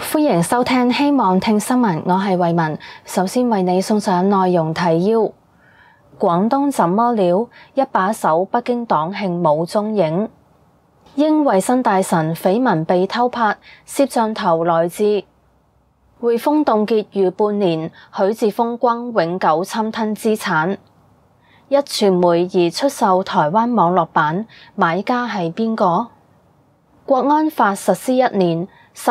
歡迎收聽希望聽新聞，我係慧雯。首先為你送上內容提要：廣東怎麼了？一把手北京黨慶冇蹤影。英衛生大臣緋聞被偷拍，攝像頭來自匯豐凍結逾半年，許智峰轟永久侵吞資產。壹傳媒擬出售台灣網絡版，買家係邊個？國安法實施1年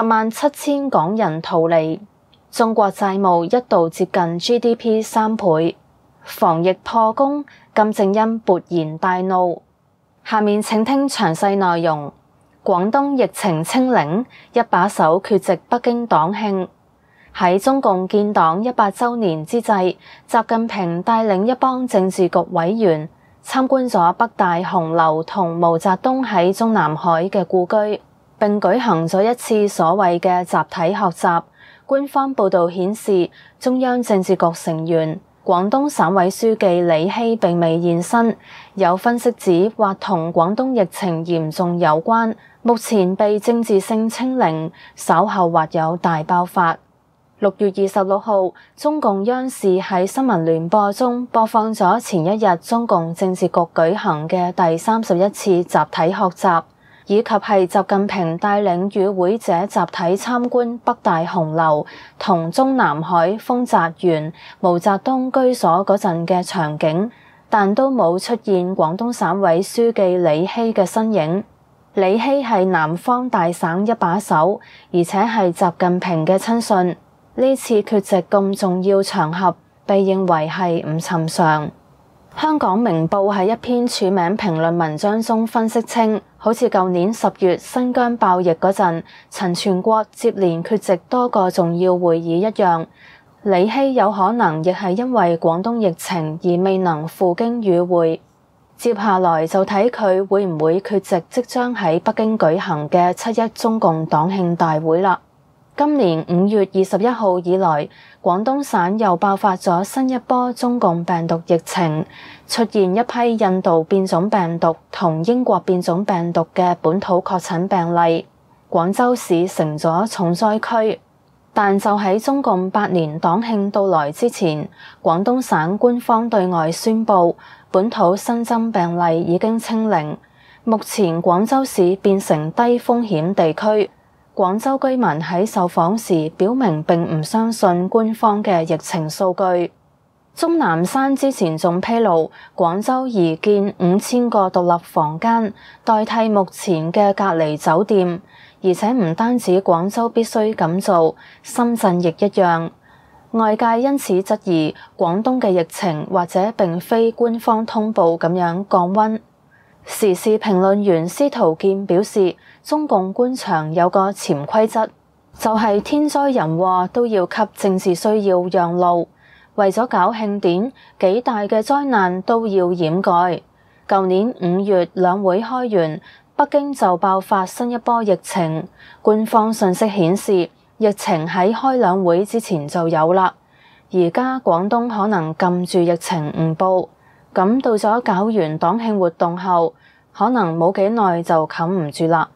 ，107000港人逃離。中國債務一度接近 GDP 3倍。防疫破功，金正恩勃然大怒。下面請聽詳細內容。廣東疫情清零，一把手缺席北京黨慶。喺中共建黨100週年之際，習近平帶領一幫政治局委員參觀咗北大紅樓同毛澤東喺中南海嘅故居，並舉行咗一次所謂嘅集體學習。官方報導顯示，中央政治局成員廣東省委書記李希並未現身，有分析指或同廣東疫情嚴重有關，目前被政治性清零，稍後或有大爆發。6月26號，中共央視喺新聞聯播中播放咗前一日中共政治局舉行嘅第31次集體學習，以及係習近平帶領與會者集體參觀北大紅樓同中南海豐澤園毛澤東居所嗰陣嘅場景，但都冇出現廣東省委書記李希嘅身影。李希係南方大省一把手，而且係習近平嘅親信。呢次缺席咁重要場合，被認為係唔尋常。香港明報喺一篇署名評論文章中分析稱，好似舊年10月新疆爆疫嗰陣，陳全國接連缺席多個重要會議一樣，李希有可能亦係因為廣東疫情而未能赴京與會。接下來就睇佢會唔會缺席即將喺北京舉行嘅7·1中共黨慶大會啦。今年5月21號以來，廣東省又爆發咗新一波中共病毒疫情，出現一批印度變種病毒同英國變種病毒嘅本土確診病例，廣州市成咗重災區。但就喺中共8年黨慶到來之前，廣東省官方對外宣布，本土新增病例已經清零，目前廣州市變成低風險地區。廣州居民喺受訪時表明並唔相信官方嘅疫情數據。鍾南山之前仲披露，廣州擬建5000個獨立房間，代替目前嘅隔離酒店，而且唔單止廣州必須咁做，深圳亦一樣。外界因此質疑廣東嘅疫情或者並非官方通報咁樣降溫。時事評論員司徒健表示，中共官場有個潛規則，就係天災人禍都要給政治需要讓路，為咗搞慶典，幾大嘅災難都要掩蓋。舊年5月兩會開完，北京就爆發新一波疫情，官方信息顯示疫情喺開兩會之前就有啦，而家廣東可能禁住疫情唔報。咁到咗搞完黨慶活動後，可能冇幾耐就冚唔住啦。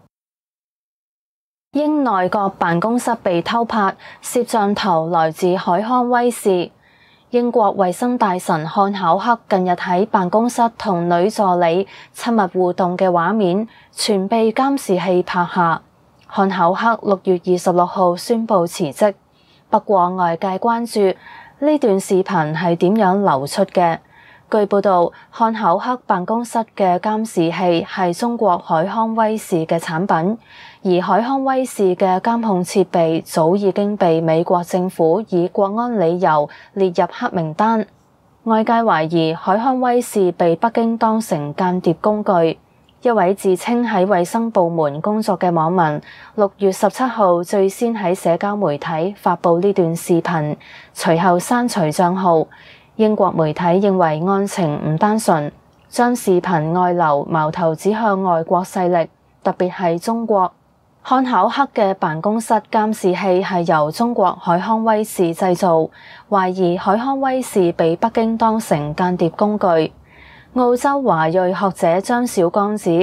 英內閣辦公室被偷拍，攝像頭來自海康威視。英國衛生大臣漢考克近日喺辦公室同女助理親密互動嘅畫面，全被監視器拍下。漢考克6月26號宣布辭職，不過外界關注呢段視頻係點樣流出嘅。據報道，漢考克辦公室嘅監視器係中國海康威視嘅產品，而海康威視嘅監控設備早已經被美國政府以國安理由列入黑名單。外界懷疑海康威視被北京當成間諜工具。一位自稱喺衛生部門工作嘅網民6月17號最先喺社交媒體發布呢段視頻，隨後刪除賬號。英國媒體認為案情唔單純，將視頻外流矛頭指向外國勢力，特別係中國。漢考克嘅辦公室監視器係由中國海康威視製造，懷疑海康威視被北京當成間諜工具。澳洲華裔學者張小剛指，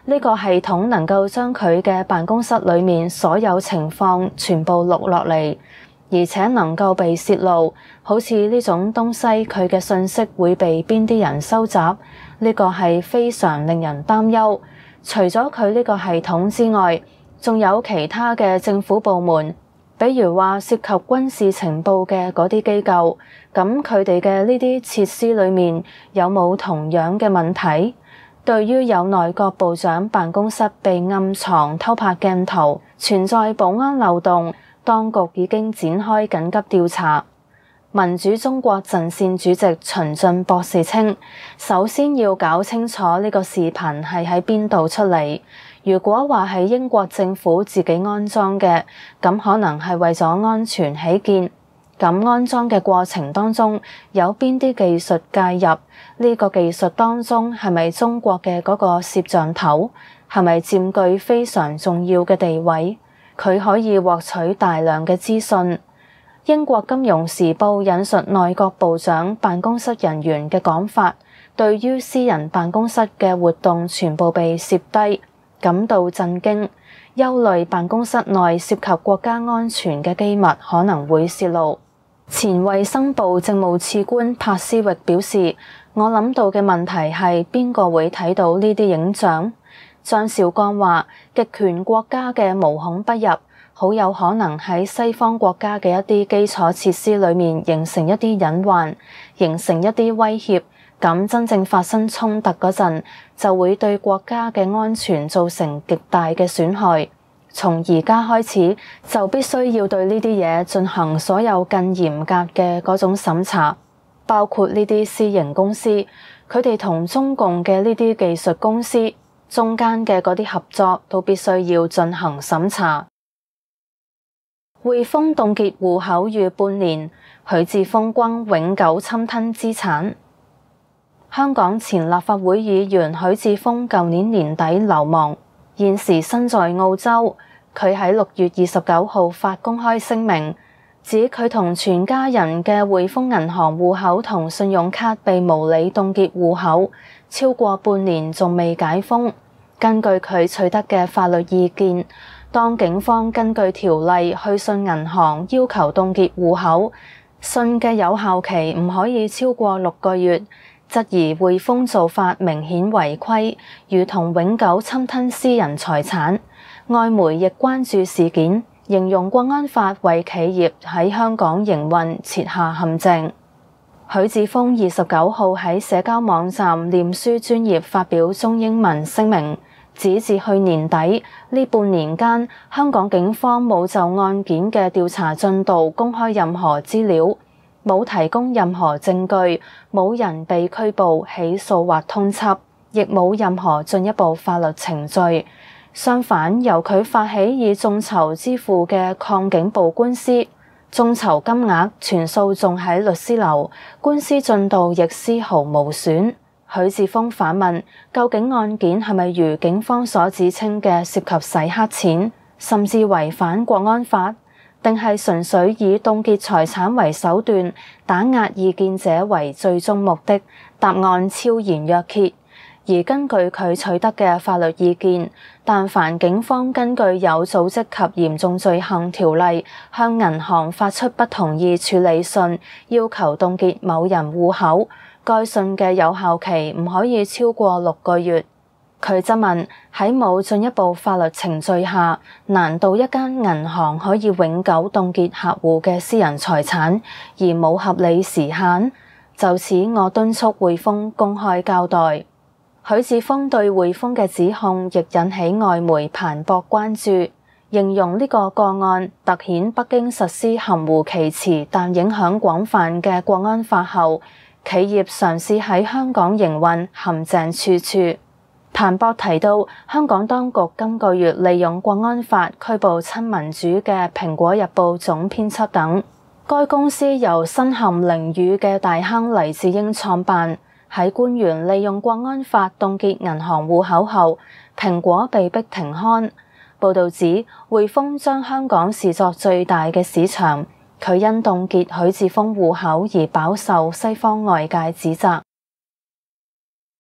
呢個系統能夠將佢嘅辦公室裏面所有情況全部錄落嚟，而且能夠被洩露。好似呢種東西，佢嘅信息會被邊啲人收集？呢個係非常令人擔憂。除咗佢呢個系統之外，仲有其他嘅政府部門，比如話涉及軍事情報嘅嗰啲機構，咁佢哋嘅呢啲設施裏面有冇同樣嘅問題？對於有內閣部長辦公室被暗藏偷拍鏡頭，存在保安漏洞，當局已經展開緊急調查。民主中國陣線主席秦進博士稱，首先要搞清楚呢個視頻係喺邊度出嚟。如果話係英國政府自己安裝嘅，咁可能係為咗安全起見。咁安裝嘅過程當中有邊啲技術介入？呢個技術當中係咪中國嘅嗰個攝像頭？係咪佔據非常重要嘅地位？佢可以獲取大量嘅資訊。英國金融時報引述內閣部長辦公室人員嘅講法，對於私人辦公室嘅活動全部被攝低感到震驚，憂慮辦公室內涉及國家安全嘅機密可能會洩露。前衛生部政務次官柏斯域表示，我諗到嘅問題係邊個會睇到呢啲影像？張紹剛話，極權國家嘅無孔不入，好有可能喺西方國家嘅一啲基礎設施裏面形成一啲隱患，形成一啲威脅，咁真正發生衝突嗰陣，就會對國家嘅安全造成極大嘅損害。從而家開始就必須要對呢啲嘢進行所有更嚴格嘅嗰種審查，包括呢啲私營公司，佢哋同中共嘅呢啲技術公司中間嘅嗰啲合作都必須要進行審查。匯豐凍結戶口逾半年，許智峰轟永久侵吞資產。香港前立法會議員許智峰舊年年底流亡，現時身在澳洲。佢喺6月29號發公開聲明，指佢同全家人嘅匯豐銀行戶口同信用卡被無理凍結戶口，超過半年仲未解封。根據佢取得嘅法律意見，當警方根據條例去信銀行要求凍結戶口，信嘅有效期唔可以超過6個月，質疑匯豐做法明顯違規，如同永久侵吞私人財產。外媒亦關注事件，形容國安法為企業喺香港營運設下陷阱。許智峰29號喺社交網站臉書專頁發表中英文聲明，指自去年底呢半年間，香港警方冇就案件嘅調查進度公開任何資料，冇提供任何證據，冇人被拘捕、起訴或通緝，亦冇任何進一步法律程序。相反，由佢發起以眾籌支付嘅抗警暴官司，眾籌金額全數仲喺律師樓，官司進度亦絲毫無損。許智峰反問，究竟案件係咪如警方所指稱嘅涉及洗黑錢，甚至違反國安法，定係純粹以凍結財產為手段，打壓異見者為最終目的？答案昭然若揭。而根據佢取得嘅法律意見，但凡警方根據有組織及嚴重罪行條例向銀行發出不同意處理信，要求凍結某人戶口，該信嘅有效期唔可以超過6個月。佢質問，喺冇進一步法律程序下，難道一間銀行可以永久凍結客戶嘅私人財產，而冇合理時限？就此，我敦促匯豐公開交代。許智峰對匯豐嘅指控亦引起外媒磅礴關注，形容呢個個案凸顯北京實施含糊其辭但影響廣泛嘅國安法後，企業嘗試喺香港營運陷阱處處。磅礴提到，香港當局今個月利用國安法拘捕親民主嘅《蘋果日報》總編輯等。該公司由身陷囹圄嘅大亨黎智英創辦。喺官員利用國安法凍結銀行戶口後，蘋果被逼停刊。報導指，匯豐將香港視作最大嘅市場，佢因凍結許智峰戶口而飽受西方外界指責。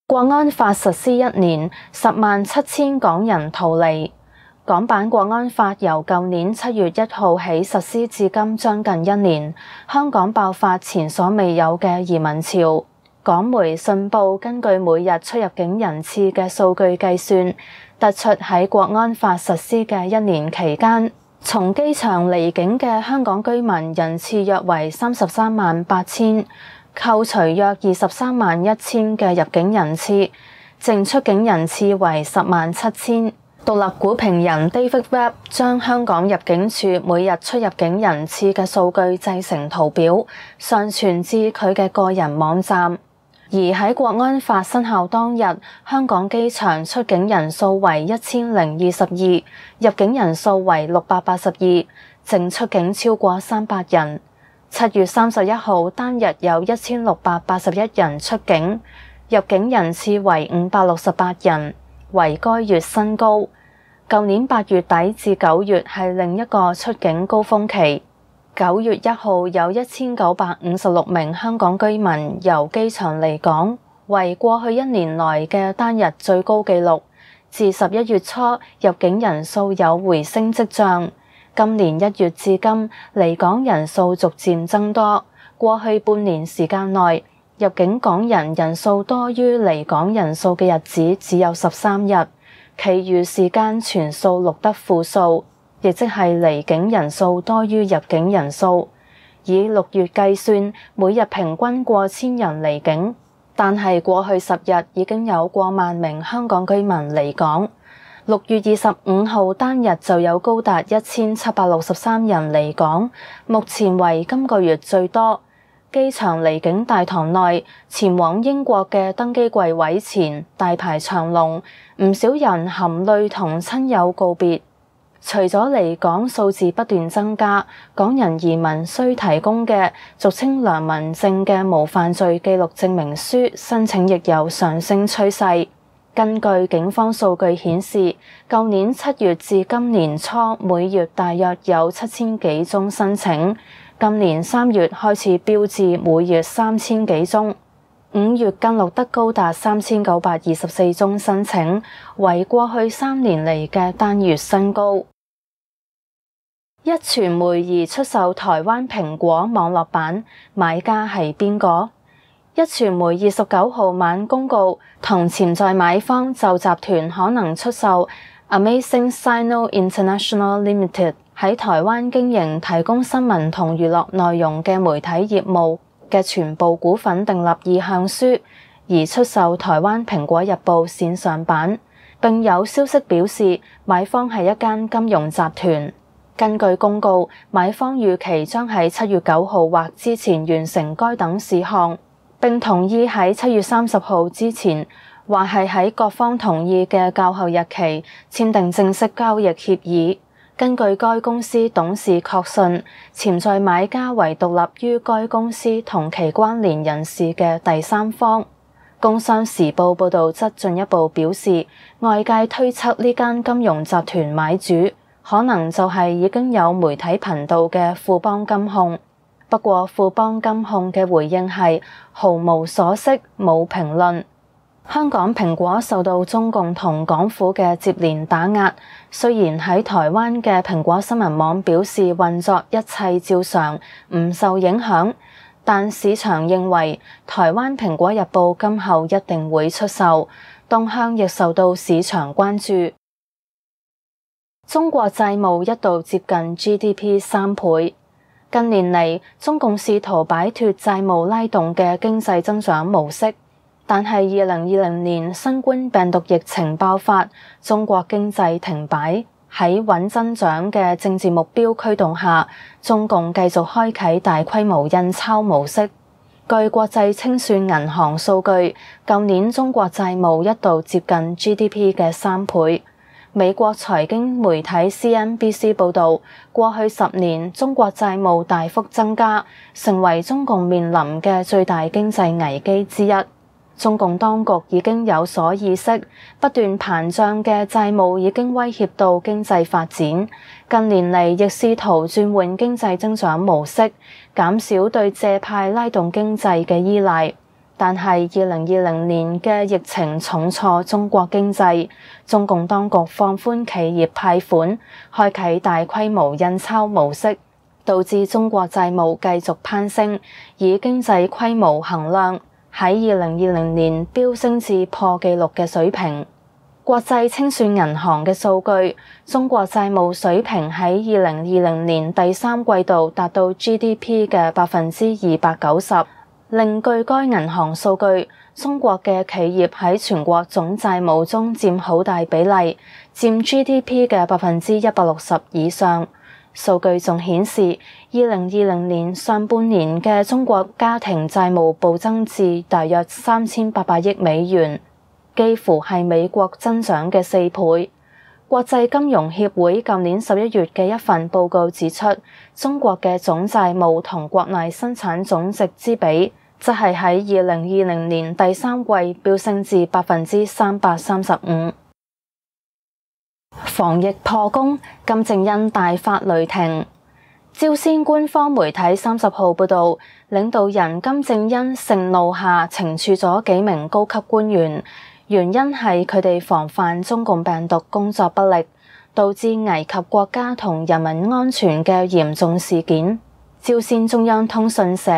國安法實施1年，107000港人逃離。港版國安法由舊年7月1號起實施至今將近1年，香港爆發前所未有嘅移民潮。港媒信報根據每日出入境人次嘅數據計算，得出喺國安法實施嘅1年期間，從機場離境嘅香港居民人次約為338000，扣除約231000嘅入境人次，淨出境人次為107000。獨立股評人 David Webb 將香港入境處每日出入境人次嘅數據製成圖表，上傳至佢嘅個人網站。而喺國安法生效當日，香港機場出境人數為1022，入境人數為682，淨出境超過300人。7月31號單日有1681人出境，入境人次為568人，為該月新高。舊年8月底至9月係另一個出境高峰期。9月1號有1956名香港居民由機場離港，為過去1年來嘅單日最高紀錄。自11月初入境人數有回升跡象，今年1月至今離港人數逐漸增多。過去半年時間內，入境港人人數多於離港人數嘅日子只有13日，其餘時間全數錄得負數，亦即係離境人數多於入境人數。以6月計算，每日平均過千人離境，但係過去10日已經有過萬名香港居民離港。6月25號單日就有高達1763人離港，目前為今個月最多。機場離境大堂內，前往英國嘅登機櫃位前大排長龍，唔少人含淚同親友告別。除咗離港數字不斷增加，港人移民需提供嘅俗稱良民證嘅無犯罪記錄證明書申請亦有上升趨勢。根據警方數據顯示，舊年7月至今年初每月大約有7000幾宗申請，今年3月開始飆至每月3000幾宗，5月更錄得高達3924宗申請，為過去3年嚟嘅單月新高。壹傳媒擬出售台灣蘋果網絡版，買家係邊個？壹傳媒29號晚公告，同潛在買方就集團可能出售 Amazing Sino International Limited 喺台灣經營提供新聞同娛樂內容嘅媒體業務嘅全部股份訂立意向書，而出售台灣蘋果日報線上版。並有消息表示，買方係一間金融集團。根據公告，買方預期將喺7月9號或之前完成該等事項，並同意喺7月30號之前，或係喺各方同意嘅較後日期簽訂正式交易協議。根據該公司董事確信，潛在買家為獨立於該公司同其關聯人士嘅第三方。工商時報報導則進一步表示，外界推測呢間金融集團買主可能就係已經有媒體頻道嘅富邦金控。不過富邦金控嘅回應係毫無所識，冇評論。香港蘋果受到中共同港府嘅接連打壓，雖然喺台灣嘅蘋果新聞網表示運作一切照常，唔受影響，但市場認為台灣蘋果日報今後一定會出售，動向亦受到市場關注。中國債務一度接近 GDP 3倍。近年嚟，中共試圖擺脫債務拉動嘅經濟增長模式，但係2020年新冠病毒疫情爆發，中國經濟停擺。喺穩增長嘅政治目標驅動下，中共繼續開啟大規模印鈔模式。據國際清算銀行數據，舊年中國債務一度接近 GDP 嘅3倍。美國財經媒體 CNBC 報導，過去10年中國債務大幅增加，成為中共面臨嘅最大經濟危機之一。中共當局已經有所意識，不斷膨脹嘅債務已經威脅到經濟發展。近年嚟亦試圖轉換經濟增長模式，減少對借貸拉動經濟嘅依賴。 但係2020年嘅疫情重挫中國經濟，中共當局放寬企業貸款，開啟大規模印鈔模式，導致中國債務繼續攀升，以經濟規模衡量，喺2020年飆升至破紀錄嘅水平。國際清算銀行嘅數據，中國債務水平喺2020年第三季度達到 GDP 嘅290%。另據該銀行數據，中國嘅企業喺全國總債務中佔好大比例，佔 GDP 嘅160%以上。數據仲顯示，2020年上半年嘅中國家庭債務暴增至大約3800億美元，幾乎係美國增長嘅4倍。國際金融協會舊年11月嘅一份報告指出，中國嘅總債務同國內生產總值之比，則係喺2020年第三季飆升至335%。防疫破功，金正恩大發雷霆。朝鮮官方媒體30號報道，領導人金正恩盛怒下懲處咗幾名高級官員，原因係佢哋防範中共病毒工作不力，導致危及國家同人民安全嘅嚴重事件。朝鮮中央通訊社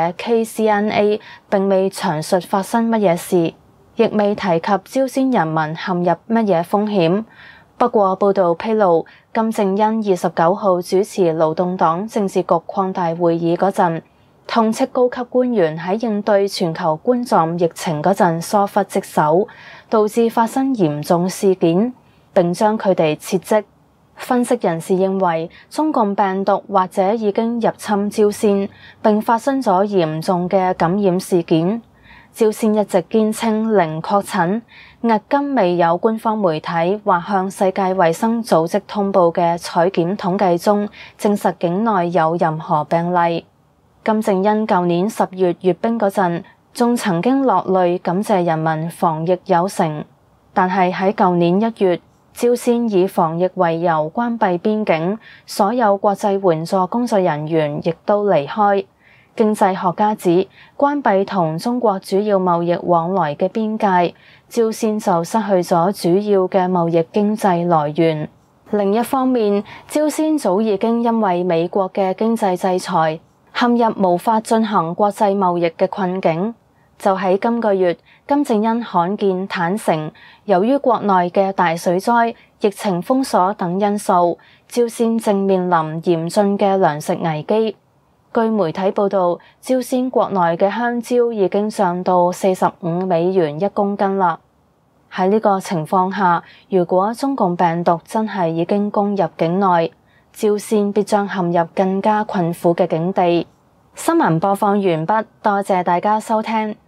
KCNA 並未詳述發生乜嘢事，亦未提及朝鮮人民陷入乜嘢風險。不過報道披露，金正恩29號主持勞動黨政治局擴大會議嗰陣，痛斥高級官員喺應對全球冠狀疫情嗰陣疏忽職守，導致發生嚴重事件，並將佢哋撤職。分析人士認為，中共病毒或者已經入侵朝鮮，並發生咗嚴重嘅感染事件。朝鮮一直堅稱零確診，迄今未有官方媒體或向世界衛生組織通報嘅採檢統計中證實境內有任何病例。金正恩舊年10月閱兵嗰陣，仲曾經落淚感謝人民防疫有成，但係喺舊年1月，朝鮮以防疫為由關閉邊境，所有國際援助工作人員亦都離開。經濟學家指，關閉同中國主要貿易往來嘅邊界，朝鮮就失去咗主要嘅貿易經濟來源。另一方面，朝鮮早已經因為美國嘅經濟制裁，陷入無法進行國際貿易嘅困境。就喺今個月，金正恩罕見坦承，由於國內嘅大水災、疫情封鎖等因素，朝鮮正面臨嚴峻嘅糧食危機。據媒體報道，朝鮮國內嘅香蕉已經漲到45美元1公斤啦。喺呢個情況下，如果中共病毒真係已經攻入境內，朝鮮必將陷入更加困苦嘅境地。新聞播放完畢，多謝大家收聽。